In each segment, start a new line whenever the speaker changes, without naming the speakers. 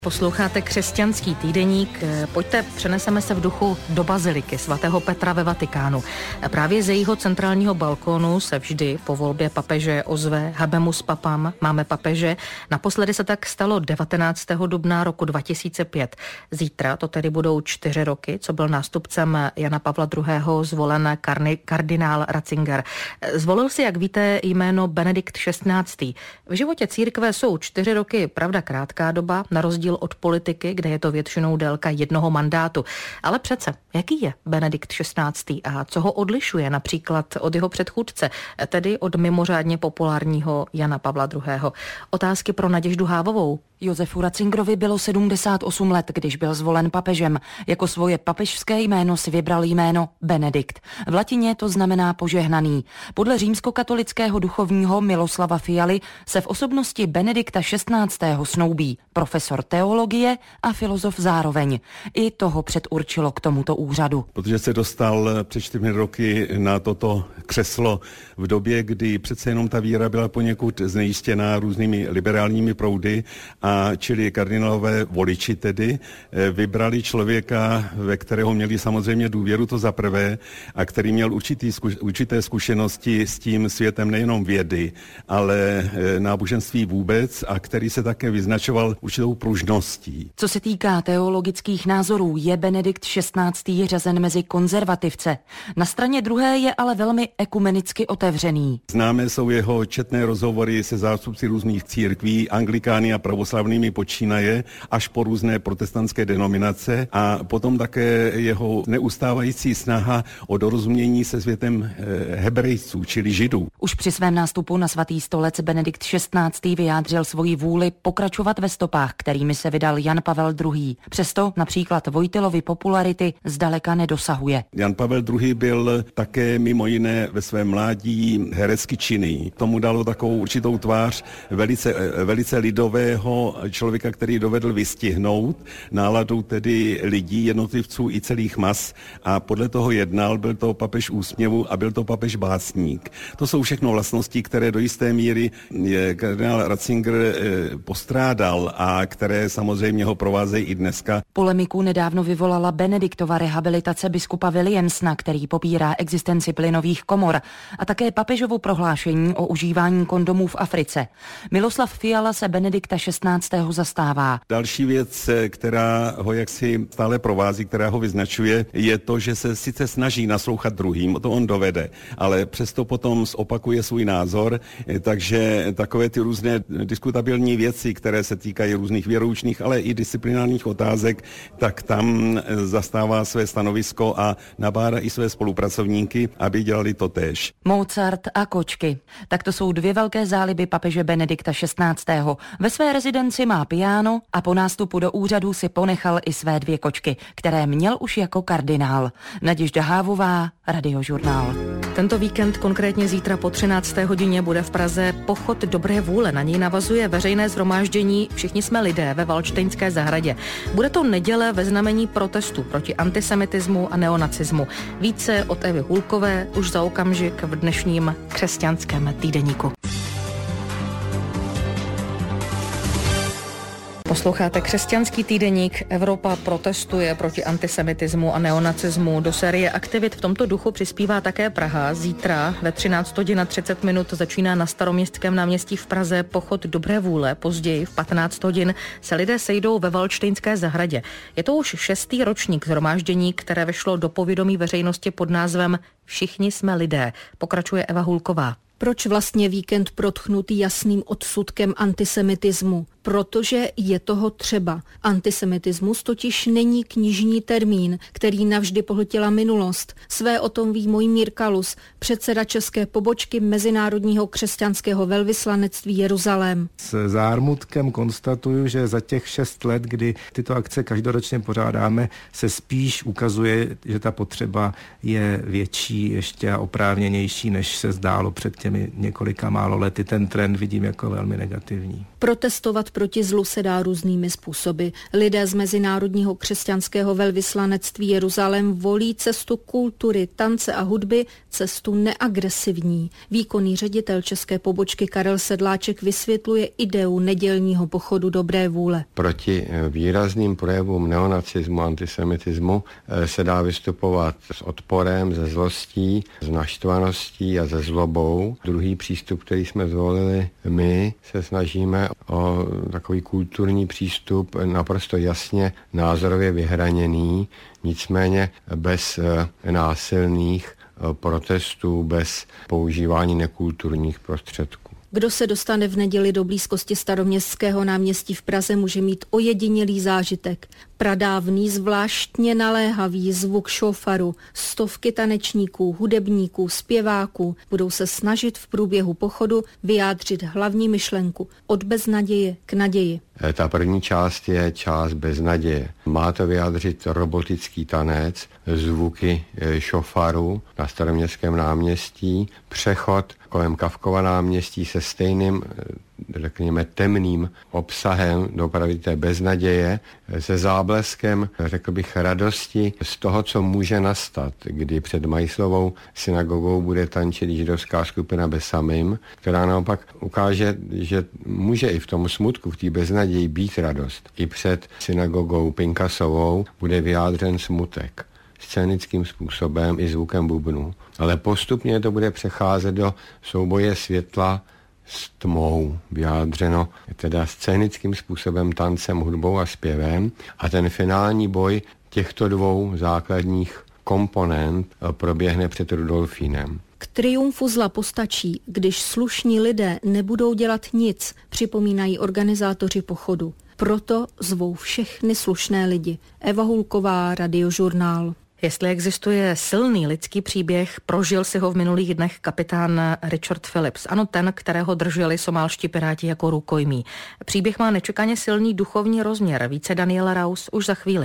Posloucháte Křesťanský týdeník. Pojďte, přeneseme se v duchu do baziliky svatého Petra ve Vatikánu. Právě z jejího centrálního balkónu se vždy po volbě papeže ozve Habemus Papam, máme papeže. Naposledy se tak stalo 19. dubna roku 2005. Zítra to tedy budou 4 roky, co byl nástupcem Jana Pavla II. Zvolen kardinál Ratzinger. Zvolil si, jak víte, jméno Benedikt XVI. V životě církve jsou 4 roky, pravda, krátká doba, na rozdíl od politiky, kde je to většinou délka jednoho mandátu. Ale přece, jaký je Benedikt XVI. A co ho odlišuje například od jeho předchůdce, tedy od mimořádně populárního Jana Pavla II. Otázky pro Naděždu Hávovou.
Josefu Ratzingerovi bylo 78 let, když byl zvolen papežem. Jako svoje papežské jméno si vybral jméno Benedikt. V latině to znamená požehnaný. Podle římskokatolického duchovního Miloslava Fialy se v osobnosti Benedikta XVI. Snoubí profesor teologie a filozof zároveň. I toho předurčilo k tomuto úřadu.
Protože se dostal před 4 roky na toto křeslo v době, kdy přece jenom ta víra byla poněkud znejistěná různými liberálními proudy, a čili kardinálové voliči tedy vybrali člověka, ve kterého měli samozřejmě důvěru, to za prvé, a který měl určité zkušenosti s tím světem nejenom vědy, ale náboženství vůbec, a který se také vyznačoval určitou pružností.
Co se týká teologických názorů, je Benedikt XVI. Řazen mezi konzervativce. Na straně druhé je ale velmi ekumenicky otevřený.
Známé jsou jeho četné rozhovory se zástupci různých církví, anglikány a pravoslavnými počínaje, až po různé protestantské denominace, a potom také jeho neustávající snaha o dorozumění se světem Hebrejců, čili Židů.
Už při svém nástupu na svatý stolec Benedikt XVI. Vyjádřil svoji vůli pokračovat ve stopách, kterými se vydal Jan Pavel II. Přesto například Vojtilovy popularity zdaleka nedosahuje.
Jan Pavel II. Byl také mimo jiné ve svém mládí herecky činný. Tomu dalo takovou určitou tvář velice lidového člověka, který dovedl vystihnout náladu tedy lidí, jednotlivců i celých mas, a podle toho jednal. Byl to papež úsměvu a byl to papež básník. To jsou všechno vlastnosti, které do jisté míry kardinál Ratzinger postrádal a které samozřejmě ho provázejí i dneska.
Polemiku nedávno vyvolala Benediktova rehabilitace biskupa Williamsona, který popírá existenci plynových komor, a také papežovo prohlášení o užívání kondomů v Africe. Miloslav Fiala se Benedikta XVI. Zastává.
Další věc, která ho jaksi stále provází, která ho vyznačuje, je to, že se sice snaží naslouchat druhým, to on dovede, ale přesto potom opakuje svůj názor, takže takové ty různé diskutabilní věci, které se týkají různých věroučných, ale i disciplinárních otázek, tak tam zastává své stanovisko a nabádá i své spolupracovníky, aby dělali to též.
Mozart a kočky. Tak to jsou 2 velké záliby papeže Benedikta XVI. Ve své rezidenci má piano a po nástupu do úřadu si ponechal i své 2 kočky, které měl už jako kardinál. Naděžda Hávová, Radiožurnál.
Tento víkend, konkrétně zítra po 13. hodině, bude v Praze pochod dobré vůle. Na něj navazuje veřejné shromáždění Všichni jsme lidé ve Valdštejnské zahradě. Bude to neděle ve znamení protestu proti antisemitismu a neonacismu. Více od Evy Hulkové už za okamžik v dnešním Křesťanském týdeníku. Posloucháte Křesťanský týdeník. Evropa protestuje proti antisemitismu a neonacismu. Do série aktivit v tomto duchu přispívá také Praha. Zítra ve 13 hodin a 30 minut začíná na Staroměstském náměstí v Praze pochod dobré vůle. Později v 15 hodin se lidé sejdou ve Valdštejnské zahradě. Je to už 6. ročník shromáždění, které vešlo do povědomí veřejnosti pod názvem Všichni jsme lidé. Pokračuje Eva Hulková.
Proč vlastně víkend protchnutý jasným odsudkem antisemitismu? Protože je toho třeba. Antisemitismus totiž není knižní termín, který navždy pohltila minulost. Své o tom ví Mojmír Kalus, předseda české pobočky Mezinárodního křesťanského velvyslanectví Jeruzalém.
S zármutkem konstatuju, že za těch 6 let, kdy tyto akce každoročně pořádáme, se spíš ukazuje, že ta potřeba je větší ještě a oprávněnější, než se zdálo před těmi několika málo lety. Ten trend vidím jako velmi negativní.
Protestovat Bojovat proti zlu se dá různými způsoby. Lidé z Mezinárodního křesťanského velvyslanectví Jeruzalém volí cestu kultury, tance a hudby, cestu neagresivní. Výkonný ředitel české pobočky Karel Sedláček vysvětluje ideu nedělního pochodu dobré vůle.
Proti výrazným projevům neonacismu, antisemitismu se dá vystupovat s odporem, ze zlostí, s naštvaností a ze zlobou. Druhý přístup, který jsme zvolili my, se snažíme o takový kulturní přístup, naprosto jasně názorově vyhraněný, nicméně bez násilných protestů, bez používání nekulturních prostředků.
Kdo se dostane v neděli do blízkosti Staroměstského náměstí v Praze, může mít ojedinělý zážitek. Pradávný, zvláštně naléhavý zvuk šofaru, stovky tanečníků, hudebníků, zpěváků budou se snažit v průběhu pochodu vyjádřit hlavní myšlenku od beznaděje k naději.
Ta první část je část beznaděje. Má to vyjádřit robotický tanec, zvuky šofaru na Staroměstském náměstí, přechod kolem Kafkova náměstí se stejným, řekněme, temným obsahem dopravy té beznaděje, se zábleskem, řekl bych, radosti z toho, co může nastat, kdy před Majslovou synagogou bude tančit židovská skupina Besamim, která naopak ukáže, že může i v tom smutku, v té beznaději být radost. I před synagogou Pinkasovou bude vyjádřen smutek scénickým způsobem i zvukem bubnů. Ale postupně to bude přecházet do souboje světla s tmou, vyjádřeno teda scénickým způsobem, tancem, hudbou a zpěvem. A ten finální boj těchto dvou základních komponent proběhne před Rudolfínem.
K triumfu zla postačí, když slušní lidé nebudou dělat nic, připomínají organizátoři pochodu. Proto zvou všechny slušné lidi. Eva Hulková, Radiožurnál.
Jestli existuje silný lidský příběh, prožil si ho v minulých dnech kapitán Richard Phillips. Ano, ten, kterého drželi somálští piráti jako rukojmí. Příběh má nečekaně silný duchovní rozměr. Více Daniela Raus už za chvíli.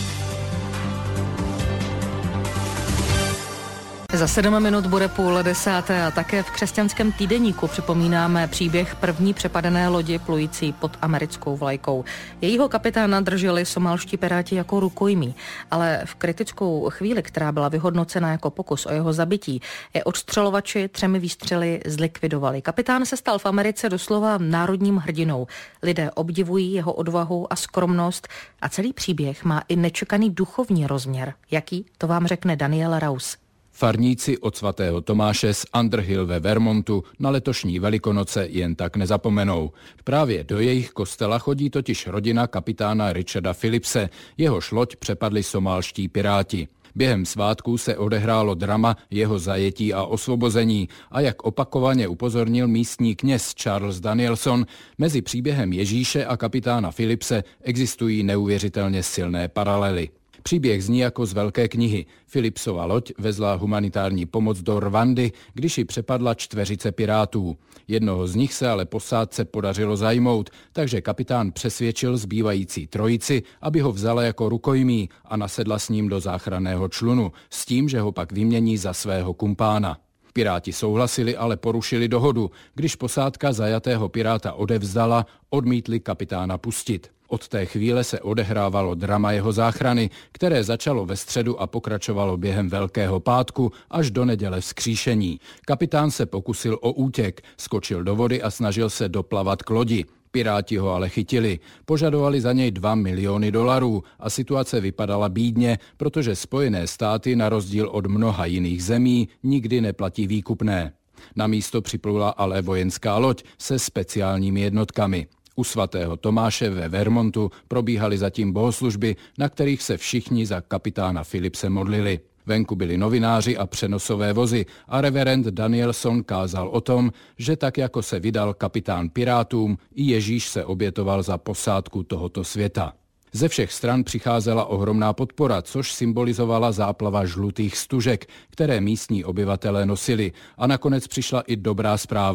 Za 7 minut bude 9:30 a také v křesťanském týdeníku připomínáme příběh první přepadené lodi plující pod americkou vlajkou. Jejího kapitána drželi somálští piráti jako rukojmí, ale v kritickou chvíli, která byla vyhodnocena jako pokus o jeho zabití, je odstřelovači 3 výstřely zlikvidovali. Kapitán se stal v Americe doslova národním hrdinou. Lidé obdivují jeho odvahu a skromnost a celý příběh má i nečekaný duchovní rozměr. Jaký? To vám řekne Daniel Raus.
Farníci od svatého Tomáše z Underhill ve Vermontu na letošní Velikonoce jen tak nezapomenou. Právě do jejich kostela chodí totiž rodina kapitána Richarda Phillipse, jehož loď přepadli somálští piráti. Během svátků se odehrálo drama jeho zajetí a osvobození a jak opakovaně upozornil místní kněz Charles Danielson, mezi příběhem Ježíše a kapitána Phillipse existují neuvěřitelně silné paralely. Příběh zní jako z velké knihy. Phillipsova loď vezla humanitární pomoc do Rwandy, když ji přepadla 4 pirátů. Jednoho z nich se ale posádce podařilo zajmout, takže kapitán přesvědčil zbývající trojici, aby ho vzala jako rukojmí a nasedla s ním do záchranného člunu, s tím, že ho pak vymění za svého kumpána. Piráti souhlasili, ale porušili dohodu. Když posádka zajatého piráta odevzdala, odmítli kapitána pustit. Od té chvíle se odehrávalo drama jeho záchrany, které začalo ve středu a pokračovalo během Velkého pátku až do neděle vzkříšení. Kapitán se pokusil o útěk, skočil do vody a snažil se doplavat k lodi. Piráti ho ale chytili. Požadovali za něj $2 miliony a situace vypadala bídně, protože Spojené státy na rozdíl od mnoha jiných zemí nikdy neplatí výkupné. Na místo připlula ale vojenská loď se speciálními jednotkami. U svatého Tomáše ve Vermontu probíhaly zatím bohoslužby, na kterých se všichni za kapitána Phillipse modlili. Venku byli novináři a přenosové vozy a reverend Danielson kázal o tom, že tak jako se vydal kapitán pirátům, i Ježíš se obětoval za posádku tohoto světa. Ze všech stran přicházela ohromná podpora, což symbolizovala záplava žlutých stužek, které místní obyvatelé nosili. A nakonec přišla i dobrá zpráva.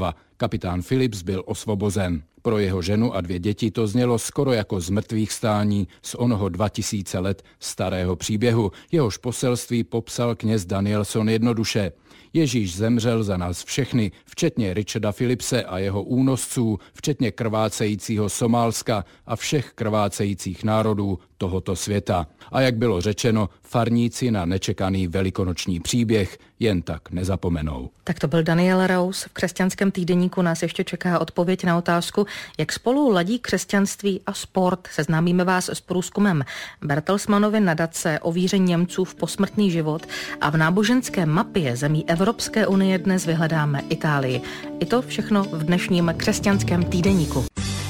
Kapitán Philips byl osvobozen. Pro jeho ženu a 2 děti to znělo skoro jako z mrtvých stání z onoho 2000 let starého příběhu. Jehož poselství popsal kněz Danielson jednoduše. Ježíš zemřel za nás všechny, včetně Richarda Philipse a jeho únosců, včetně krvácejícího Somálska a všech krvácejících národů tohoto světa. A jak bylo řečeno, farníci na nečekaný velikonoční příběh jen tak nezapomenou.
Tak to byl Daniel Rous. V Křesťanském týdeníku nás ještě čeká odpověď na otázku, jak spolu ladí křesťanství a sport. Seznámíme vás s průzkumem Bertelsmannovy nadace o víře Němců v posmrtný život a v náboženské mapě zemí Evropské unie dnes vyhledáme Itálii. I to všechno v dnešním Křesťanském týdeníku.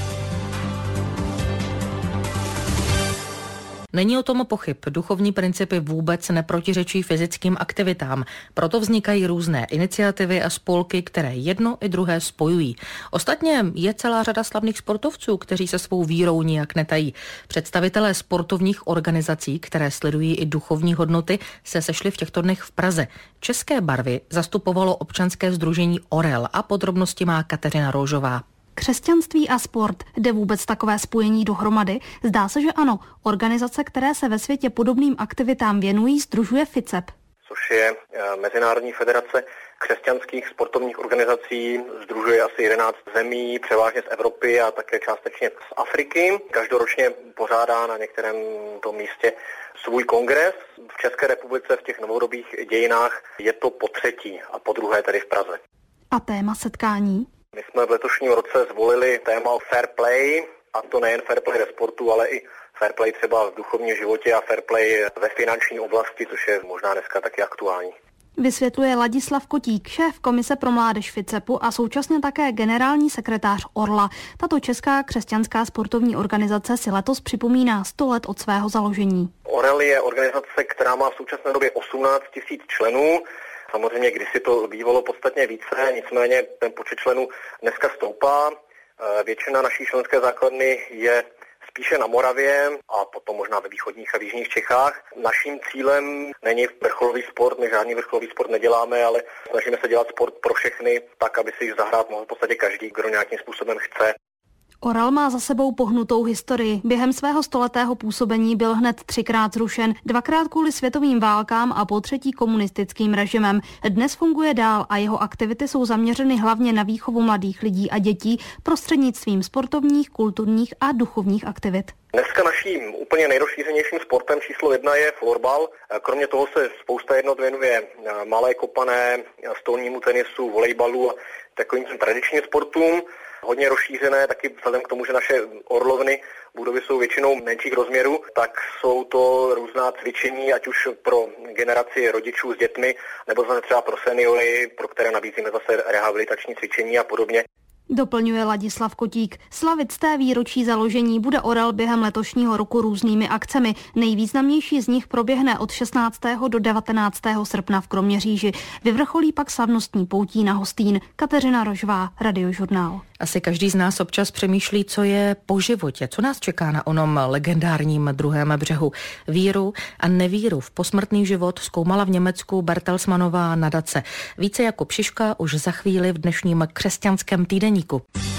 Není o tom pochyb, duchovní principy vůbec neprotiřečí fyzickým aktivitám, proto vznikají různé iniciativy a spolky, které jedno i druhé spojují. Ostatně je celá řada slavných sportovců, kteří se svou vírou nijak netají. Představitelé sportovních organizací, které sledují i duchovní hodnoty, se sešli v těchto dnech v Praze. České barvy zastupovalo občanské sdružení Orel a podrobnosti má Kateřina Rožová.
Křesťanství a sport, jde vůbec takové spojení dohromady? Zdá se, že ano. Organizace, které se ve světě podobným aktivitám věnují, sdružuje FICEP.
Což je Mezinárodní federace křesťanských sportovních organizací, sdružuje asi 11 zemí, převážně z Evropy a také částečně z Afriky. Každoročně pořádá na některém tom místě svůj kongres. V České republice v těch novodobých dějinách je to po 3. a po 2. tedy v Praze.
A téma setkání?
My jsme v letošním roce zvolili téma fair play, a to nejen fair play ve sportu, ale i fair play třeba v duchovním životě a fair play ve finanční oblasti, což je možná dneska taky aktuální.
Vysvětluje Ladislav Kotík, šéf Komise pro mládež FICEPu a současně také generální sekretář Orla. Tato česká křesťanská sportovní organizace si letos připomíná 100 let od svého založení.
Orel je organizace, která má v současné době 18 000 členů. Samozřejmě kdysi to bývalo podstatně více, nicméně ten počet členů dneska stoupá. Většina naší členské základny je spíše na Moravě a potom možná ve východních a v jižních Čechách. Naším cílem není vrcholový sport, my žádný vrcholový sport neděláme, ale snažíme se dělat sport pro všechny, tak, aby si zahrát mohl v podstatě každý, kdo nějakým způsobem chce.
Orel má za sebou pohnutou historii. Během svého 100letého působení byl hned 3krát zrušen, 2krát kvůli světovým válkám a po 3. komunistickým režimem. Dnes funguje dál a jeho aktivity jsou zaměřeny hlavně na výchovu mladých lidí a dětí prostřednictvím sportovních, kulturních a duchovních aktivit.
Dneska naším úplně nejrozšířenějším sportem číslo 1 je florbal. Kromě toho se spousta jednot věnuje malé kopané, stolnímu tenisu, volejbalu a takovým tradičním sportům. Hodně rozšířené, taky vzhledem k tomu, že naše orlovny budovy jsou většinou menších rozměrů, tak jsou to různá cvičení, ať už pro generaci rodičů s dětmi, nebo zase třeba pro seniory, pro které nabízíme zase rehabilitační cvičení a podobně.
Doplňuje Ladislav Kotík. Slavit 100. výročí založení bude Orel během letošního roku různými akcemi. Nejvýznamnější z nich proběhne od 16. do 19. srpna v Kroměříži. Vyvrcholí pak slavnostní poutí na Hostín. Kateřina Rožová, Radiožurnál.
Asi každý z nás občas přemýšlí, co je po životě, co nás čeká na onom legendárním druhém břehu. Víru a nevíru v posmrtný život zkoumala v Německu Bertelsmannová nadace. Více Jakub Šiška už za chvíli v dnešním Křesťanském týdeníku.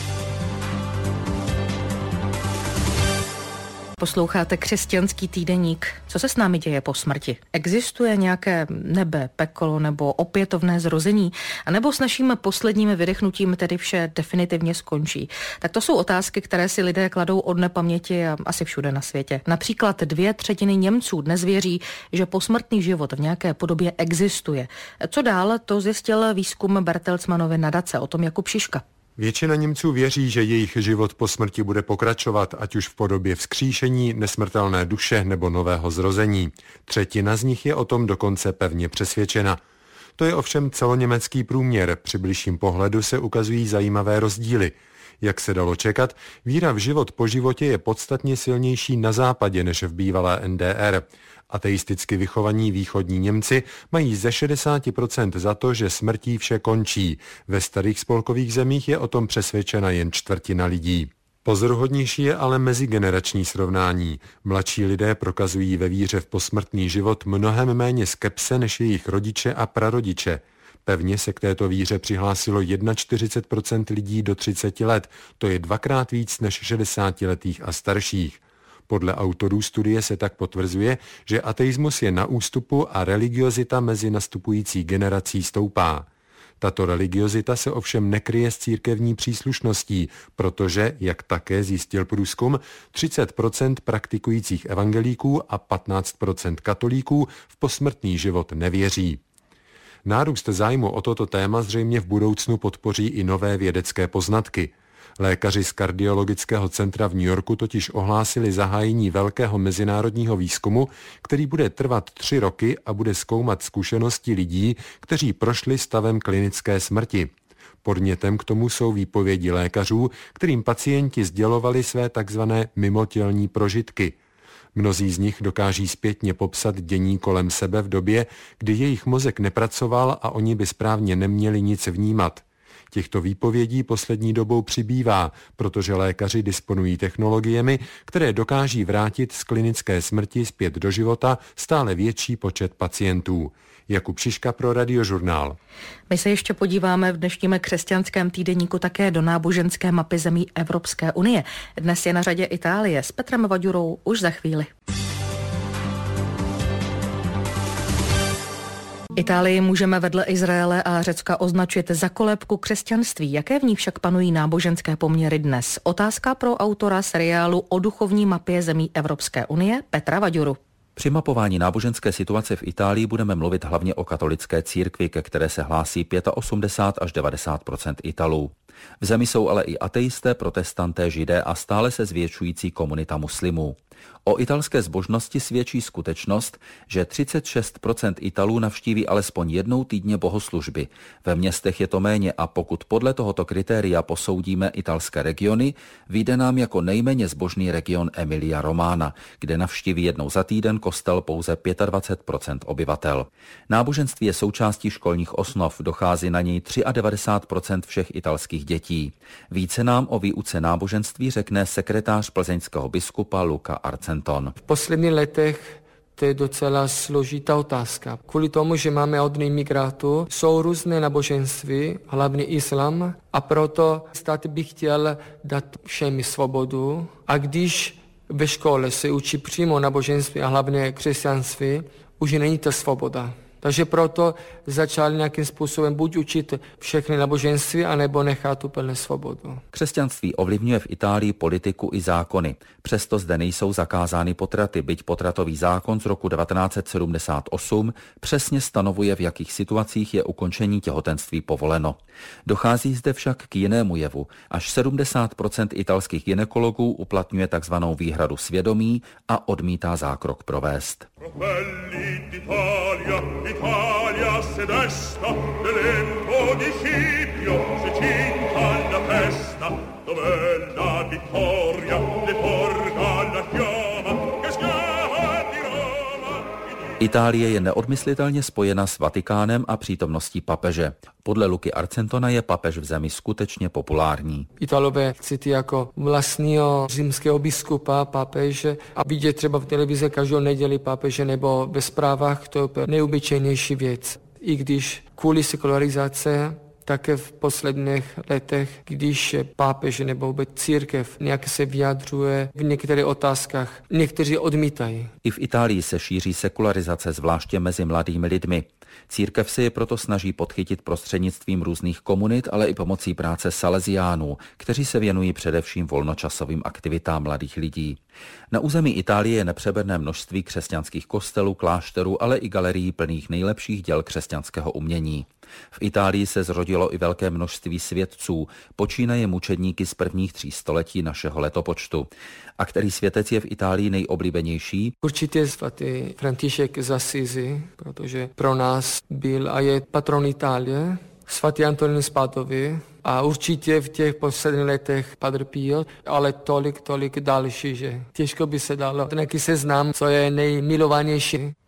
Posloucháte Křesťanský týdeník. Co se s námi děje po smrti? Existuje nějaké nebe, peklo nebo opětovné zrození? A nebo s naším posledním vydechnutím tedy vše definitivně skončí? Tak to jsou otázky, které si lidé kladou od nepaměti a asi všude na světě. Například 2/3 Němců dnes věří, že posmrtný život v nějaké podobě existuje. Co dál, to zjistil výzkum Bertelsmannovy nadace. O tom Jakub Šiška.
Většina Němců věří, že jejich život po smrti bude pokračovat, ať už v podobě vzkříšení, nesmrtelné duše nebo nového zrození. 1/3 z nich je o tom dokonce pevně přesvědčena. To je ovšem celoněmecký průměr. Při bližším pohledu se ukazují zajímavé rozdíly. Jak se dalo čekat, víra v život po životě je podstatně silnější na západě než v bývalé NDR. Ateisticky vychovaní východní Němci mají ze 60% za to, že smrtí vše končí. Ve starých spolkových zemích je o tom přesvědčena jen 1/4 lidí. Pozoruhodnější je ale mezigenerační srovnání. Mladší lidé prokazují ve víře v posmrtný život mnohem méně skepse než jejich rodiče a prarodiče. Pevně se k této víře přihlásilo 41% lidí do 30 let, to je 2krát víc než 60letých a starších. Podle autorů studie se tak potvrzuje, že ateismus je na ústupu a religiozita mezi nastupující generací stoupá. Tato religiozita se ovšem nekryje s církevní příslušností, protože, jak také zjistil průzkum, 30% praktikujících evangelíků a 15% katolíků v posmrtný život nevěří. Nárůst zájmu o toto téma zřejmě v budoucnu podpoří i nové vědecké poznatky. Lékaři z kardiologického centra v New Yorku totiž ohlásili zahájení velkého mezinárodního výzkumu, který bude trvat 3 roky a bude zkoumat zkušenosti lidí, kteří prošli stavem klinické smrti. Podnětem k tomu jsou výpovědi lékařů, kterým pacienti sdělovali své takzvané mimotělní prožitky. Mnozí z nich dokáží zpětně popsat dění kolem sebe v době, kdy jejich mozek nepracoval a oni by správně neměli nic vnímat. Těchto výpovědí poslední dobou přibývá, protože lékaři disponují technologiemi, které dokáží vrátit z klinické smrti zpět do života stále větší počet pacientů. Jakub Šiška pro Radiožurnál.
My se ještě podíváme v dnešním křesťanském týdeníku také do náboženské mapy zemí Evropské unie. Dnes je na řadě Itálie s Petrem Vaďurou už za chvíli. Itálii můžeme vedle Izraele a Řecka označit za kolébku křesťanství. Jaké v ní však panují náboženské poměry dnes? Otázka pro autora seriálu o duchovní mapě zemí Evropské unie Petra Vaďuru.
Při mapování náboženské situace v Itálii budeme mluvit hlavně o katolické církvi, ke které se hlásí 85 až 90% Italů. V zemi jsou ale i ateisté, protestanté, židé a stále se zvětšující komunita muslimů. O italské zbožnosti svědčí skutečnost, že 36% Italů navštíví alespoň jednou týdně bohoslužby. Ve městech je to méně a pokud podle tohoto kritéria posoudíme italské regiony, vyjde nám jako nejméně zbožný region Emilia Romagna, kde navštíví jednou za týden kostel pouze 25% obyvatel. Náboženství je součástí školních osnov, dochází na něj 93% všech italských dětí. Více nám o výuce náboženství řekne sekretář plzeňského biskupa Luca Arcenton.
V posledních letech to je docela složitá otázka. Kvůli tomu, že máme hodně imigrantů, jsou různé náboženství, hlavně islám, a proto stát by chtěl dát všem svobodu. A když ve škole se učí přímo náboženství a hlavně křesťanství, už není to svoboda. Takže proto začali nějakým způsobem buď učit všechny náboženství, anebo nechat úplnou svobodu.
Křesťanství ovlivňuje v Itálii politiku i zákony. Přesto zde nejsou zakázány potraty, byť potratový zákon z roku 1978 přesně stanovuje, v jakých situacích je ukončení těhotenství povoleno. Dochází zde však k jinému jevu. Až 70% italských gynekologů uplatňuje takzvanou výhradu svědomí a odmítá zákrok provést.
Italia se desta, l'elenco di Scipio, se cinta alla festa, dov'è la vittoria, le porga la chioma, che schiava di Roma.
Itálie je neodmyslitelně spojena s Vatikánem a přítomností papeže. Podle Luky Arcentona je papež v zemi skutečně populární.
Italové cítí jako vlastního římského biskupa papeže a vidět třeba v televizi každou neděli papeže nebo ve zprávách, to je nejobyčejnější věc. I když kvůli sekularizace také v posledních letech, když pápež nebo vůbec církev nějak se vyjadřuje v některých otázkách, někteří odmítají.
I v Itálii se šíří sekularizace, zvláště mezi mladými lidmi. Církev se je proto snaží podchytit prostřednictvím různých komunit, ale i pomocí práce saleziánů, kteří se věnují především volnočasovým aktivitám mladých lidí. Na území Itálie je nepřeberné množství křesťanských kostelů, klášterů, ale i galerií plných nejlepších děl křesťanského umění. V Itálii se zrodilo i velké množství světců, počínaje mučedníky z prvních 3 století našeho letopočtu. A který světec je v Itálii nejoblíbenější?
Určitě svatý František z Assisi, protože pro nás byl a je patron Itálie, svatý Antonín z Padovy a určitě v těch posledních letech Padre Pio, ale tolik další, že těžko by se dalo nějaký seznam, co je nejmilovanější.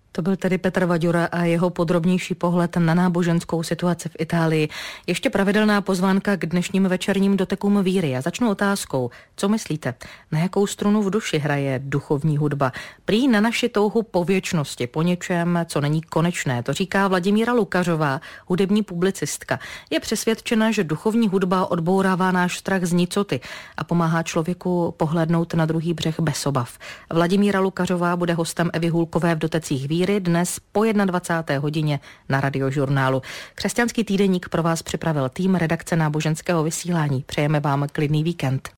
To byl tedy Petr Vaďura a jeho podrobnější pohled na náboženskou situaci v Itálii. Ještě pravidelná pozvánka k dnešním večerním dotekům víry. Já začnu otázkou, co myslíte, na jakou strunu v duši hraje duchovní hudba? Prý na naši touhu po věčnosti, po něčem, co není konečné. To říká Vladimíra Lukařová, hudební publicistka. Je přesvědčena, že duchovní hudba odbourává náš strach z nicoty a pomáhá člověku pohlédnout na druhý břeh bez obav. Vladimíra Lukařová bude hostem Evy Hulkové v Dotecích víry dnes po 21. hodině na Radiožurnálu. Křesťanský týdeník pro vás připravil tým redakce náboženského vysílání. Přejeme vám klidný víkend.